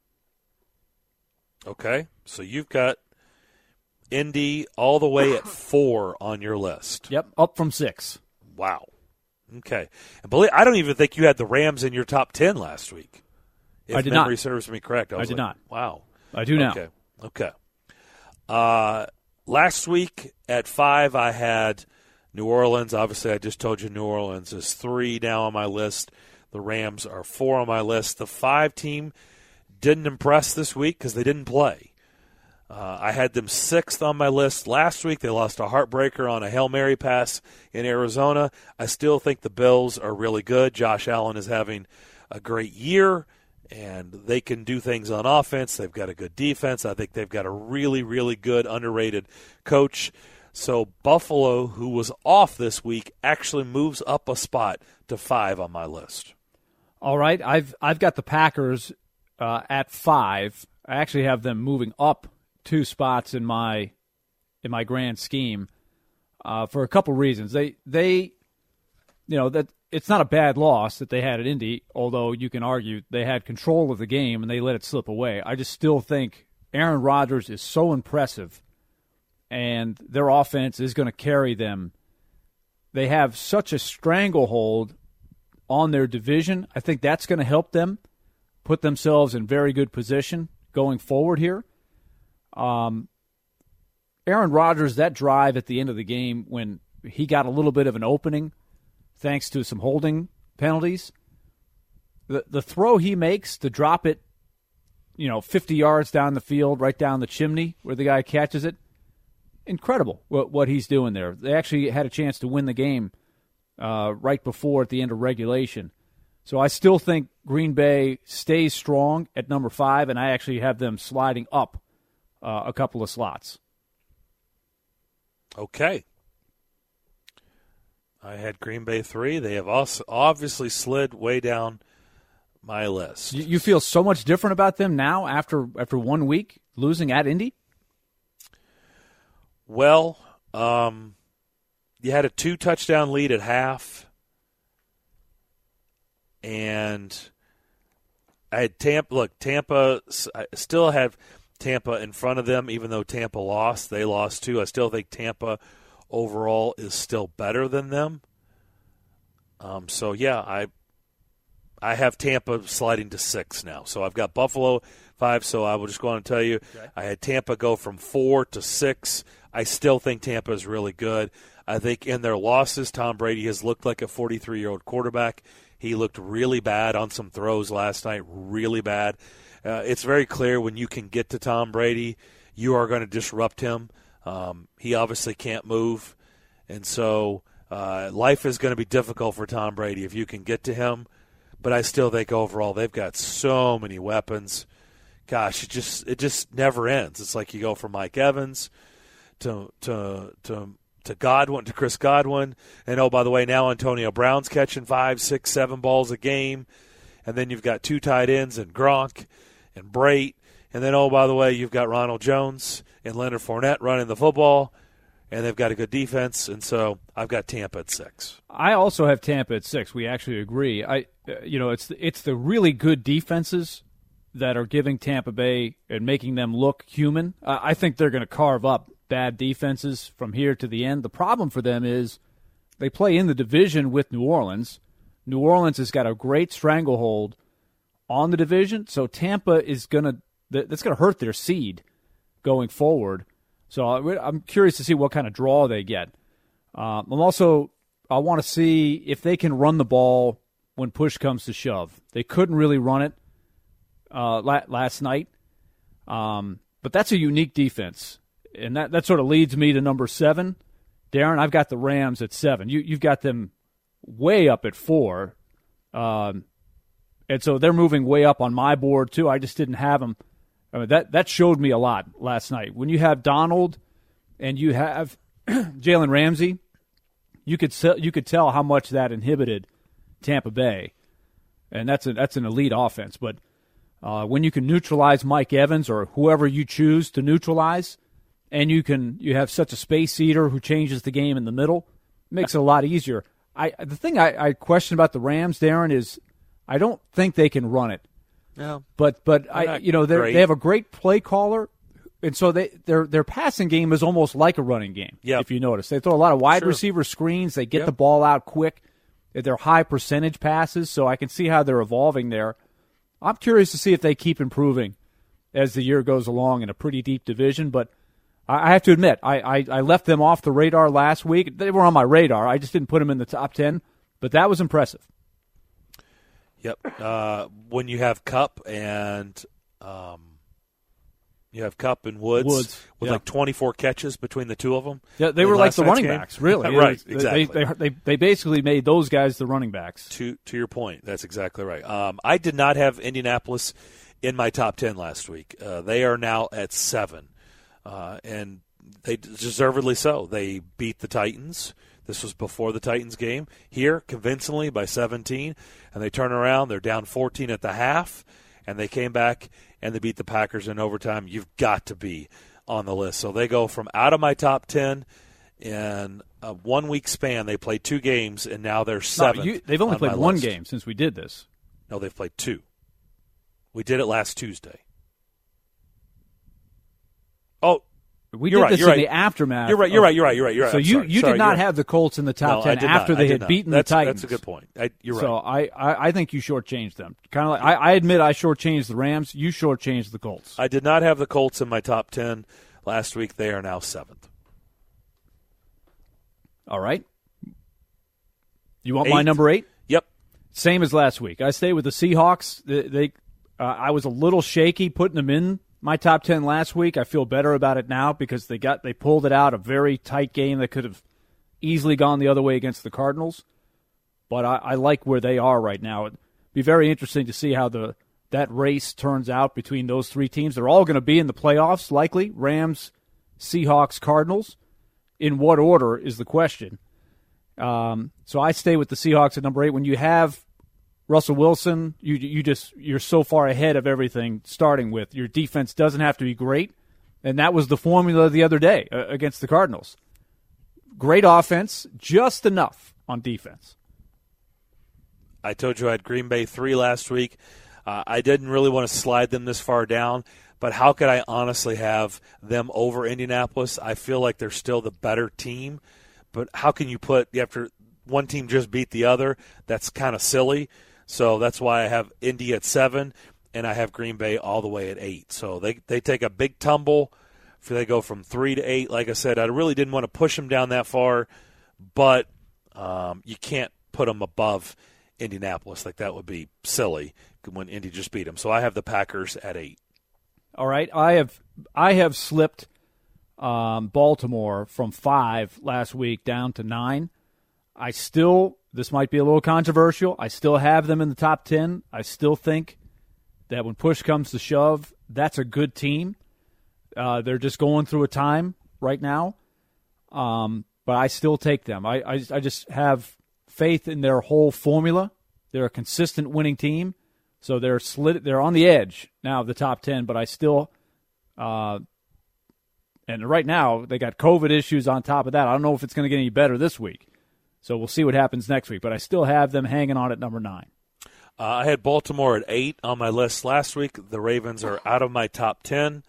Okay, so you've got Indy all the way at four on your list. Yep, up from six. Wow. Okay. And believe, I don't even think you had the Rams in your top ten last week. If I did memory not. serves me correct. I, was I did like, not. Wow. I do now. Okay. Okay. Uh, last week at five, I had New Orleans. Obviously, I just told you New Orleans is three now on my list. The Rams are four on my list. The five team didn't impress this week because they didn't play. Uh, I had them sixth on my list last week. They lost a heartbreaker on a Hail Mary pass in Arizona. I still think the Bills are really good. Josh Allen is having a great year, and they can do things on offense. They've got a good defense. I think they've got a really, really good, underrated coach. So Buffalo, who was off this week, actually moves up a spot to five on my list. All right, I've I've got the Packers uh, at five. I actually have them moving up two spots in my in my grand scheme uh, for a couple reasons. They they you know that it's not a bad loss that they had at Indy, although you can argue they had control of the game and they let it slip away. I just still think Aaron Rodgers is so impressive, and their offense is going to carry them they have such a stranglehold on their division. I think that's going to help them put themselves in very good position going forward here. Um, Aaron Rodgers, that drive at the end of the game when he got a little bit of an opening thanks to some holding penalties, the the throw he makes to drop it, you know, fifty yards down the field, right down the chimney where the guy catches it, incredible what, what he's doing there. They actually had a chance to win the game uh, right before at the end of regulation. So I still think Green Bay stays strong at number five, and I actually have them sliding up uh, a couple of slots. Okay. I had Green Bay three. They have also obviously slid way down my list. You, you feel so much different about them now after after one week losing at Indy? Well, um, you had a two-touchdown lead at half, and I had Tampa. Look, Tampa I still have Tampa in front of them, even though Tampa lost. They lost too. I still think Tampa overall is still better than them. Um, so, yeah, I I have Tampa sliding to six now. So I've got Buffalo five, so I will just go on and tell you okay. I had Tampa go from four to six. I still think Tampa is really good. I think in their losses, Tom Brady has looked like a forty-three-year-old quarterback. He looked really bad on some throws last night, really bad. Uh, it's very clear when you can get to Tom Brady, you are going to disrupt him. Um, he obviously can't move, and so uh, life is going to be difficult for Tom Brady if you can get to him. But I still think overall they've got so many weapons. Gosh, it just it just never ends. It's like you go from Mike Evans to to to to Godwin to Chris Godwin, and oh by the way, now Antonio Brown's catching five, six, seven balls a game, and then you've got two tight ends and Gronk and Brate, and then oh by the way, you've got Ronald Jones and Leonard Fournette running the football, and they've got a good defense, and so I've got Tampa at six. I also have Tampa at six. We actually agree. I, you know, it's the, it's the really good defenses that are giving Tampa Bay and making them look human. Uh, I think they're going to carve up bad defenses from here to the end. The problem for them is they play in the division with New Orleans. New Orleans has got a great stranglehold on the division, so Tampa is going to that's going to hurt their seed going forward. So I'm curious to see what kind of draw they get. Um, I'm also I want to see if they can run the ball when push comes to shove. They couldn't really run it uh, last night, um, but that's a unique defense, and that, that sort of leads me to number seven. Darren, I've got the Rams at seven. You, you've got them way up at four, um, and so they're moving way up on my board too. I just didn't have them. I mean, that that showed me a lot last night. When you have Donald and you have Jalen Ramsey, you could you could tell how much that inhibited Tampa Bay, and that's a, that's an elite offense. But uh, when you can neutralize Mike Evans or whoever you choose to neutralize, and you can you have such a space eater who changes the game in the middle, it makes it a lot easier. I the thing I, I question about the Rams, Darren, is I don't think they can run it. No, but but I you know they they have a great play caller, and so they their their passing game is almost like a running game. Yep. If you notice, they throw a lot of wide sure. receiver screens. They get yep. the ball out quick. They're high percentage passes, so I can see how they're evolving there. I'm curious to see if they keep improving as the year goes along in a pretty deep division. But I, I have to admit, I, I I left them off the radar last week. They were on my radar. I just didn't put them in the top ten, but that was impressive. Yep. Uh, when you have Kupp and um, you have Kupp and Woods, Woods with yeah. like twenty-four catches between the two of them. Yeah, they were like the running game. backs, really. Right, was, exactly. They, they, they, they basically made those guys the running backs. To to your point, that's exactly right. Um, I did not have Indianapolis in my top ten last week. Uh, they are now at seven, uh, and they deservedly so. They beat the Titans. This was before the Titans game here, convincingly by seventeen, and they turn around. They're down fourteen at the half, and they came back and they beat the Packers in overtime. You've got to be on the list. So they go from out of my top ten in a one-week span. They played two games, and now they're seventh. No, you, they've only on played my one list. game since we did this. No, they've played two. We did it last Tuesday. Oh, We You're did right, this you're in right. the aftermath. You're right. You're of- right. You're right. You're right. You're right. So I'm you, sorry, you sorry, did not you're- have the Colts in the top No, ten I did after not. they I did had not. beaten That's, the Titans. That's a good point. I, you're right. So I, I, I think you shortchanged them. Kind of like I, I admit I shortchanged the Rams. You shortchanged the Colts. I did not have the Colts in my top ten last week. They are now seventh. All right. You want Eight. my number eight? Yep. Same as last week. I stay with the Seahawks. They, they uh, I was a little shaky putting them in my top ten last week. I feel better about it now because they got they pulled it out, a very tight game that could have easily gone the other way against the Cardinals. But I, I like where they are right now. It'd be very interesting to see how the that race turns out between those three teams. They're all going to be in the playoffs, likely. Rams, Seahawks, Cardinals. In what order is the question. Um, so I stay with the Seahawks at number eight. When you have Russell Wilson, you you just you're so far ahead of everything. Starting with your defense doesn't have to be great, and that was the formula the other day uh, against the Cardinals. Great offense, just enough on defense. I told you I had Green Bay three last week. Uh, I didn't really want to slide them this far down, but how could I honestly have them over Indianapolis? I feel like they're still the better team, but how can you put after one team just beat the other? That's kind of silly. So that's why I have Indy at seven, and I have Green Bay all the way at eight. So they they take a big tumble. If they go from three to eight, like I said, I really didn't want to push them down that far, but um, you can't put them above Indianapolis. Like that would be silly when Indy just beat them. So I have the Packers at eight. All right, I have I have slipped um, Baltimore from five last week down to nine. I still, this might be a little controversial, I still have them in the top ten. I still think that when push comes to shove, that's a good team. Uh, they're just going through a time right now, um, but I still take them. I, I I just have faith in their whole formula. They're a consistent winning team, so they're slid, they're on the edge now of the top ten. But I still, uh, and right now they got COVID issues on top of that. I don't know if it's going to get any better this week, so we'll see what happens next week. But I still have them hanging on at number nine. Uh, I had Baltimore at eight on my list last week. The Ravens are out of my top ten.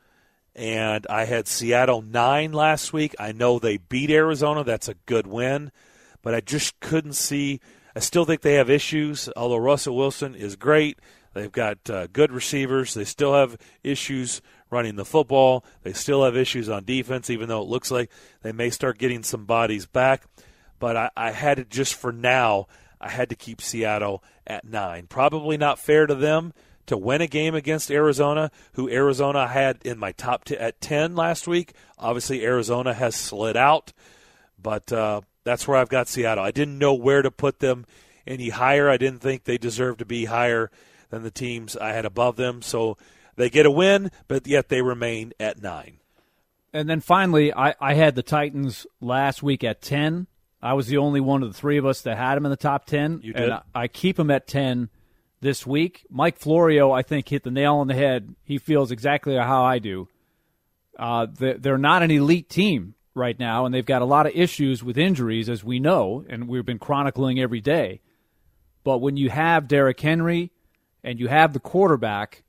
And I had Seattle nine last week. I know they beat Arizona. That's a good win. But I just couldn't see. I still think they have issues, although Russell Wilson is great. They've got uh, good receivers. They still have issues running the football. They still have issues on defense, even though it looks like they may start getting some bodies back. But I, I had it just for now, I had to keep Seattle at nine. Probably not fair to them to win a game against Arizona, who Arizona had in my top t- at ten last week. Obviously, Arizona has slid out, but uh, that's where I've got Seattle. I didn't know where to put them any higher. I didn't think they deserved to be higher than the teams I had above them. So they get a win, but yet they remain at nine. And then finally, I, I had the Titans last week at ten. I was the only one of the three of us that had them in the top ten. You did. And I, I keep them at ten this week. Mike Florio, I think, hit the nail on the head. He feels exactly how I do. Uh, they're not an elite team right now, and they've got a lot of issues with injuries, as we know, and we've been chronicling every day. But when you have Derrick Henry and you have the quarterback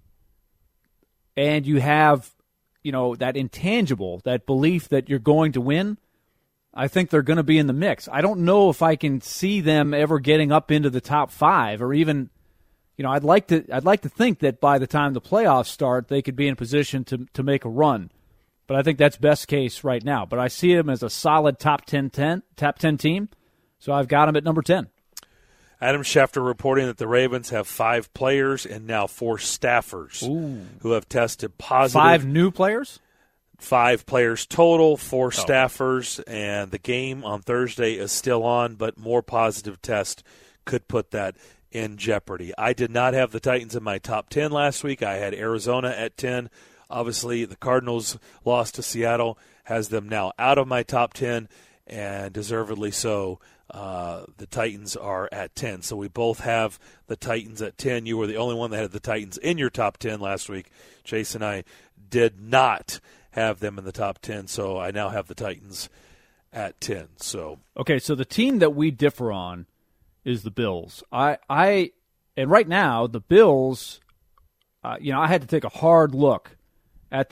and you have, you know, that intangible, that belief that you're going to win, I think they're going to be in the mix. I don't know if I can see them ever getting up into the top five or even – You know, I'd like to. I'd like to think that by the time the playoffs start, they could be in a position to to make a run. But I think that's best case right now. But I see them as a solid top ten, ten top ten team, so I've got them at number ten. Adam Schefter reporting that the Ravens have five players and now four staffers Ooh. who have tested positive. Five new players? Five players total, four Oh. staffers, and the game on Thursday is still on, but more positive tests could put that in jeopardy. I did not have the Titans in my top ten last week. I had Arizona at ten. Obviously, the Cardinals lost to Seattle, has them now out of my top ten, and deservedly so. Uh, the Titans are at ten. So we both have the Titans at ten. You were the only one that had the Titans in your top ten last week. Chase and I did not have them in the top ten, so I now have the Titans at ten. So Okay, so the team that we differ on is the Bills. I, I, and right now the Bills, uh, you know, I had to take a hard look at them.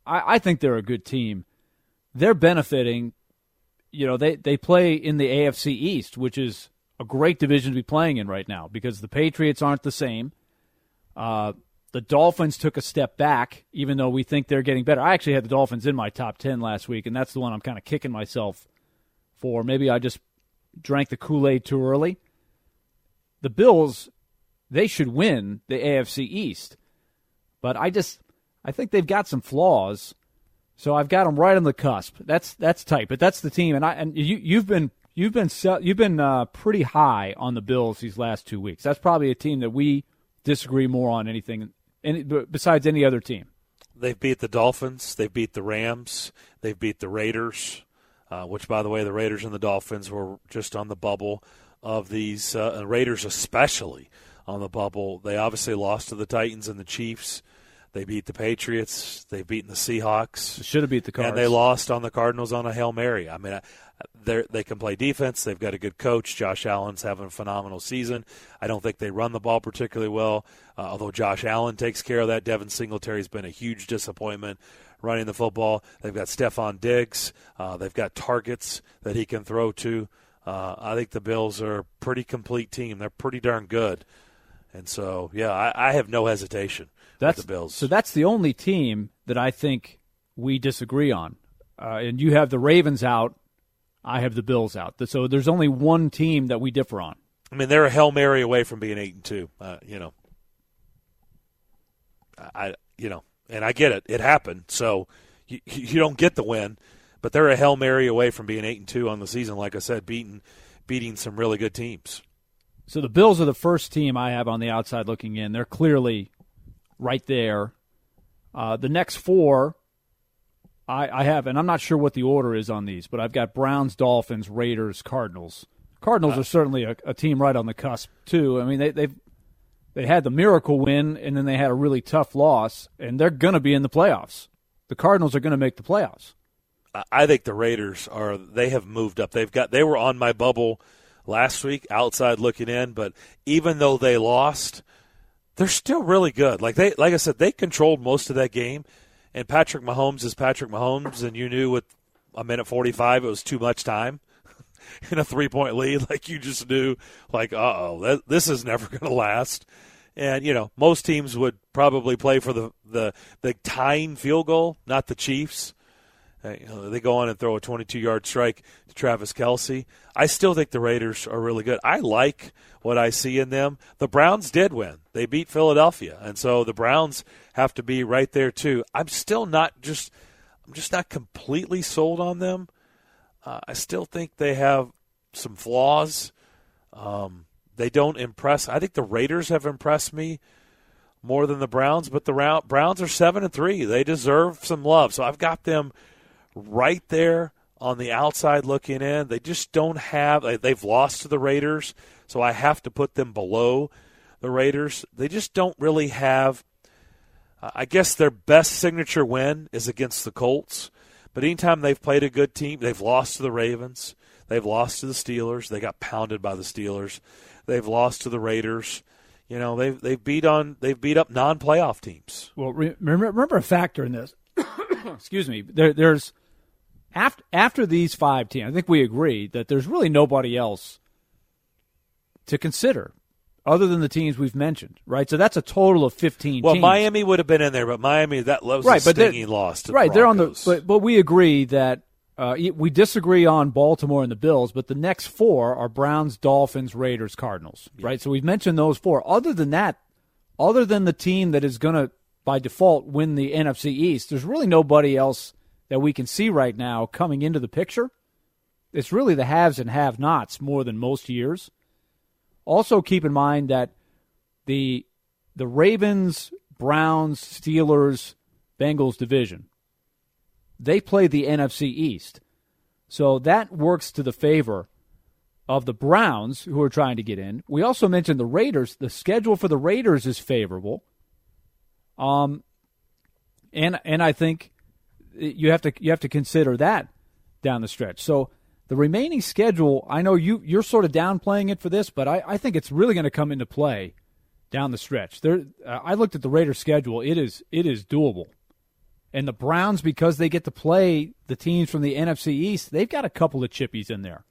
I, I think they're a good team. They're benefiting. You know, they, they play in the A F C East, which is a great division to be playing in right now because the Patriots aren't the same. Uh, the Dolphins took a step back, even though we think they're getting better. I actually had the Dolphins in my top ten last week, and that's the one I'm kind of kicking myself for. Maybe I just drank the Kool-Aid too early. The Bills, they should win the A F C East. But I just, I think they've got some flaws. So I've got them right on the cusp. That's that's tight, but that's the team. And I and you you've been you've been you've been uh, pretty high on the Bills these last two weeks. That's probably a team that we disagree more on anything, any, besides any other team. They've beat the Dolphins. They've beat the Rams. They've beat the Raiders, uh, which, by the way, the Raiders and the Dolphins were just on the bubble of these, uh, Raiders especially on the bubble. They obviously lost to the Titans and the Chiefs. They beat the Patriots. They've beaten the Seahawks. Should have beat the Cards. And they lost on the Cardinals on a Hail Mary. I mean, they can play defense. They've got a good coach. Josh Allen's having a phenomenal season. I don't think they run the ball particularly well, uh, although Josh Allen takes care of that. Devin Singletary's been a huge disappointment running the football. They've got Stephon Diggs. Uh, they've got targets that he can throw to. Uh, I think the Bills are a pretty complete team. They're pretty darn good. And so, yeah, I, I have no hesitation. That's the Bills. So that's the only team that I think we disagree on. Uh, and you have the Ravens out. I have the Bills out. So there's only one team that we differ on. I mean, they're a Hail Mary away from being eight and two. Uh, you know, I you know, and I get it. It happened. So you, you don't get the win, but they're a Hail Mary away from being eight and two on the season. Like I said, beating beating some really good teams. So the Bills are the first team I have on the outside looking in. They're clearly right there. Uh, the next four, I, I have, and I'm not sure what the order is on these, but I've got Browns, Dolphins, Raiders, Cardinals. Cardinals uh, are certainly a, a team right on the cusp, too. I mean, they, they've they had the miracle win, and then they had a really tough loss, and they're going to be in the playoffs. The Cardinals are going to make the playoffs. I think the Raiders are, they have moved up. They've got, they were on my bubble last week, outside looking in, but even though they lost, they're still really good. Like they, like I said, they controlled most of that game, and Patrick Mahomes is Patrick Mahomes, and you knew with a minute forty-five it was too much time in a three-point lead. Like you just knew, like, uh-oh, this is never going to last. And, you know, most teams would probably play for the, the, the tying field goal, not the Chiefs. You know, they go on and throw a twenty-two-yard strike to Travis Kelce. I still think the Raiders are really good. I like what I see in them. The Browns did win. They beat Philadelphia, and so the Browns have to be right there too. I'm still not just – I'm just not completely sold on them. Uh, I still think they have some flaws. Um, they don't impress. I think the Raiders have impressed me more than the Browns, but the Browns are seven and three. They deserve some love, so I've got them – right there on the outside looking in. They just don't have – they've lost to the Raiders, so I have to put them below the Raiders. They just don't really have uh, – I guess their best signature win is against the Colts, but anytime they've played a good team, they've lost to the Ravens. They've lost to the Steelers. They got pounded by the Steelers. They've lost to the Raiders. You know, they've, they've, beat, on, they've beat up non-playoff teams. Well, remember, remember a factor in this. Excuse me. There, there's – After, after these five teams, I think we agree that there's really nobody else to consider other than the teams we've mentioned, right? So that's a total of fifteen well, teams. Well, Miami would have been in there, but Miami, that was right, a stinging loss to right, the they're on the but, but, but we agree that uh, we disagree on Baltimore and the Bills, but the next four are Browns, Dolphins, Raiders, Cardinals, yeah. right? So we've mentioned those four. Other than that, other than the team that is going to, by default, win the N F C East, there's really nobody else that we can see right now coming into the picture. It's really the haves and have-nots more than most years. Also keep in mind that the the Ravens, Browns, Steelers, Bengals division, they play the N F C East. So that works to the favor of the Browns, who are trying to get in. We also mentioned the Raiders. The schedule for the Raiders is favorable. Um, and and I think you have to you have to consider that down the stretch. So the remaining schedule, I know you you're sort of downplaying it for this, but I, I think it's really going to come into play down the stretch. There, uh, I looked at the Raiders schedule; it is it is doable, And the Browns, because they get to play the teams from the N F C East, they've got a couple of chippies in there.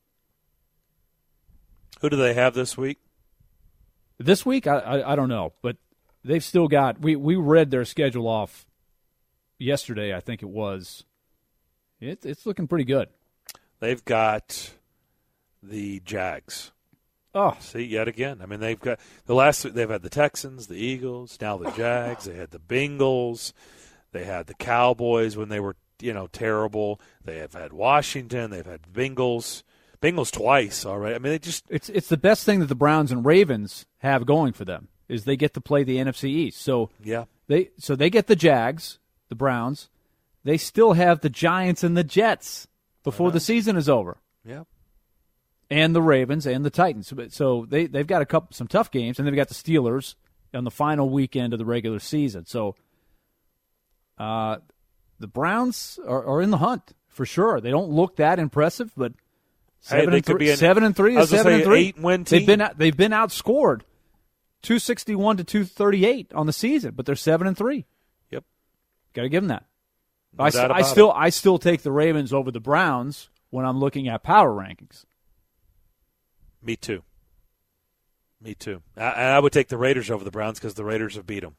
Who do they have this week? This week, I, I, I don't know, but they've still got we, – we read their schedule off yesterday, I think it was. It, it's looking pretty good. They've got the Jags. Oh, see, yet again. I mean, they've got the last. They've had the Texans, the Eagles, now the Jags. They had the Bengals. They had the Cowboys when they were, you know, terrible. They have had Washington. They've had Bengals. Bengals twice already. I mean, they just it's it's the best thing that the Browns and Ravens have going for them is they get to play the N F C East. So yeah, they so they get the Jags, the Browns. They still have the Giants and the Jets before the season is over. Yeah. And the Ravens and the Titans. So they, they've got a couple some tough games, and they've got the Steelers on the final weekend of the regular season. So uh, the Browns are, are in the hunt for sure. They don't look that impressive, but seven, hey, and, three, an, seven and three is seven and three. Eight-win team. They've been they've been outscored two sixty-one to two thirty-eight on the season, but they're seven and three. Yep, got to give them that. No I, doubt I about still it. I still take the Ravens over the Browns when I'm looking at power rankings. Me too. Me too. I, I would take the Raiders over the Browns because the Raiders have beat them.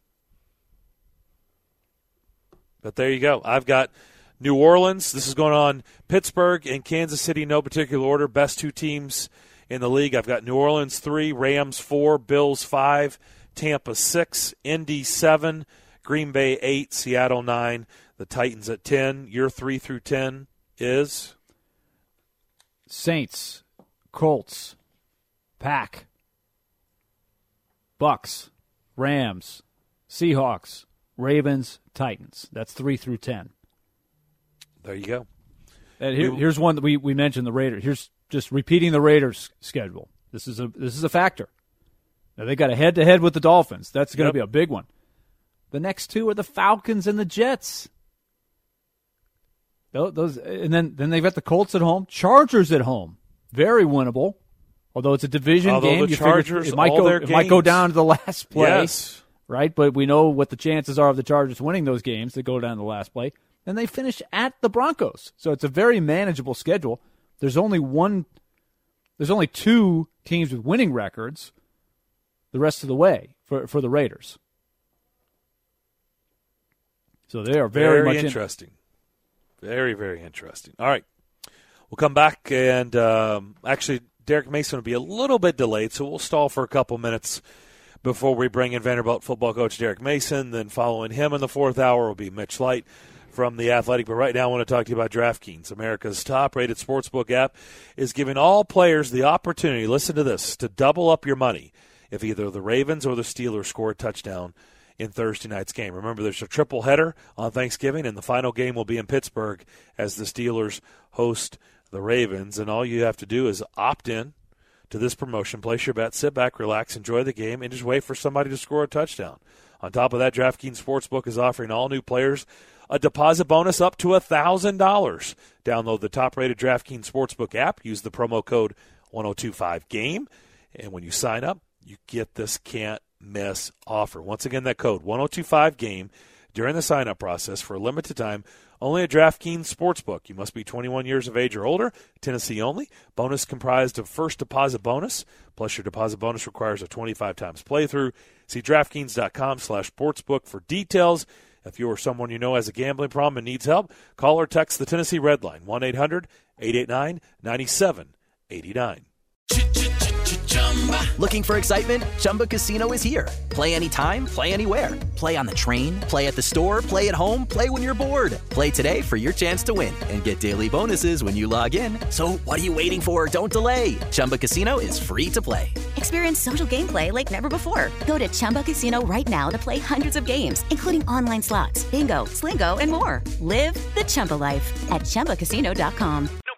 But there you go. I've got New Orleans. This is going on. Pittsburgh and Kansas City, no particular order. Best two teams in the league. I've got New Orleans three, Rams four, Bills five, Tampa six, Indy seven, Green Bay eight, Seattle nine, the Titans at ten. Your three through ten is? Saints, Colts, Pack, Bucks, Rams, Seahawks, Ravens, Titans. That's three through ten. There you go. And here, here's one that we, we mentioned, the Raiders. Here's just repeating the Raiders' schedule. This is a this is a factor. Now they got a head to head with the Dolphins. That's going to Yep. be a big one. The next two are the Falcons and the Jets. Those, those and then then they've got the Colts at home, Chargers at home. Very winnable. Although it's a division Although game, the you figure Chargers, it might all go their it might go games- down to the last play. Yes. Right? But we know what the chances are of the Chargers winning those games that go down to the last play. And they finish at the Broncos. So it's a very manageable schedule. There's only one there's only two teams with winning records the rest of the way for, for the Raiders. So they are very, Very much interesting. In. Very, very interesting. All right. We'll come back, and um, actually, Derek Mason will be a little bit delayed, so we'll stall for a couple minutes before we bring in Vanderbilt football coach Derek Mason. Then following him in the fourth hour will be Mitch Light from The Athletic. But right now I want to talk to you about DraftKings. America's top-rated sportsbook app is giving all players the opportunity, listen to this, to double up your money if either the Ravens or the Steelers score a touchdown in Thursday night's game. Remember, there's a triple header on Thanksgiving, and the final game will be in Pittsburgh as the Steelers host the Ravens. And all you have to do is opt in to this promotion, place your bet, sit back, relax, enjoy the game, and just wait for somebody to score a touchdown. On top of that, DraftKings Sportsbook is offering all new players a deposit bonus up to one thousand dollars. Download the top-rated DraftKings Sportsbook app. Use the promo code one oh two five game. And when you sign up, you get this can't-miss offer. Once again, that code one oh two five game during the sign-up process for a limited time, only at DraftKings Sportsbook. You must be twenty-one years of age or older, Tennessee only. Bonus comprised of first deposit bonus, plus your deposit bonus requires a twenty-five times playthrough. See DraftKings.com slash sportsbook for details. If you or someone you know has a gambling problem and needs help, call or text the Tennessee Red Line, one eight hundred eight eight nine nine seven eight nine. Looking for excitement? Chumba Casino is here. Play anytime, play anywhere. Play on the train, play at the store, play at home, play when you're bored. Play today for your chance to win and get daily bonuses when you log in. So what are you waiting for? Don't delay. Chumba Casino is free to play. Experience social gameplay like never before. Go to Chumba Casino right now to play hundreds of games, including online slots, bingo, Slingo, and more. Live the Chumba life at Chumba Casino dot com.